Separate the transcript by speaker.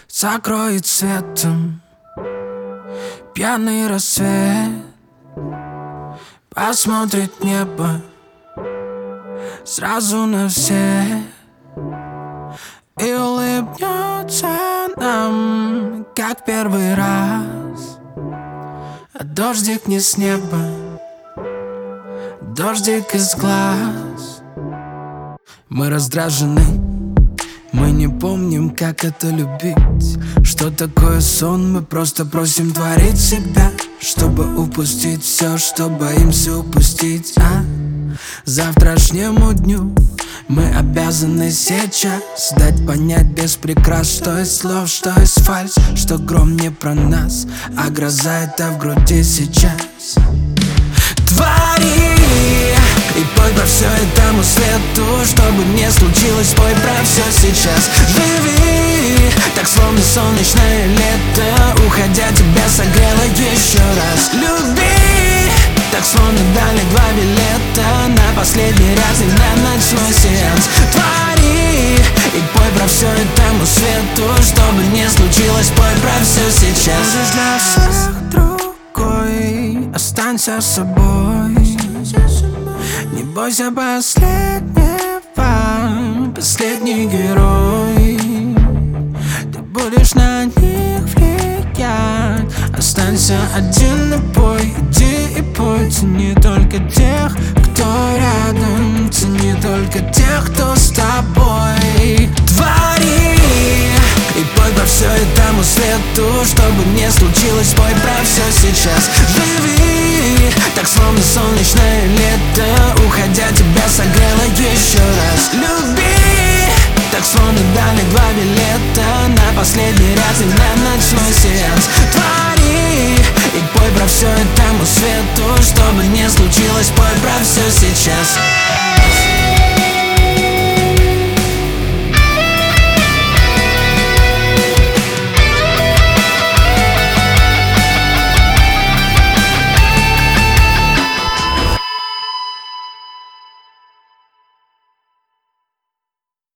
Speaker 1: закроет светом пьяный рассвет, посмотрит небо сразу на всех и улыбнется нам, как первый раз. А дождик не с неба, дождик из глаз. Мы раздражены, мы не помним, как это любить. Что такое сон, мы просто просим творить себя, чтобы упустить все, что боимся упустить. Завтрашнему дню мы обязаны сейчас дать понять без прикрас, что есть слов, что есть фальшь, что гром не про нас, а гроза это в груди сейчас. Твори и пой про все этому свету, чтобы не случилось, пой про все сейчас. Живи так, словно солнечное лето, уходя тебя согрело еще раз. Люби так, словно дали 2 билета на последний раз и на ночной сеанс. Твори и пой про все этому свету, чтобы не случилось, пой про все сейчас. Будешь для всех другой, останься собой. Не бойся последнего, последний герой. Ты будешь на них влиять. Останься один и пой, иди и пой. Цени только тех, кто рядом, цени только тех, кто с тобой. Твори и пой про все этому свету, чтобы не случилось, пой про все сейчас. Живи так, словно солнечное лето, уходя тебя согрело еще раз. Люби так, словно дали 2 билета на последний раз и на ночной сеанс. Твори и пой про все этому свету, чтобы не случилось, пой про все сейчас.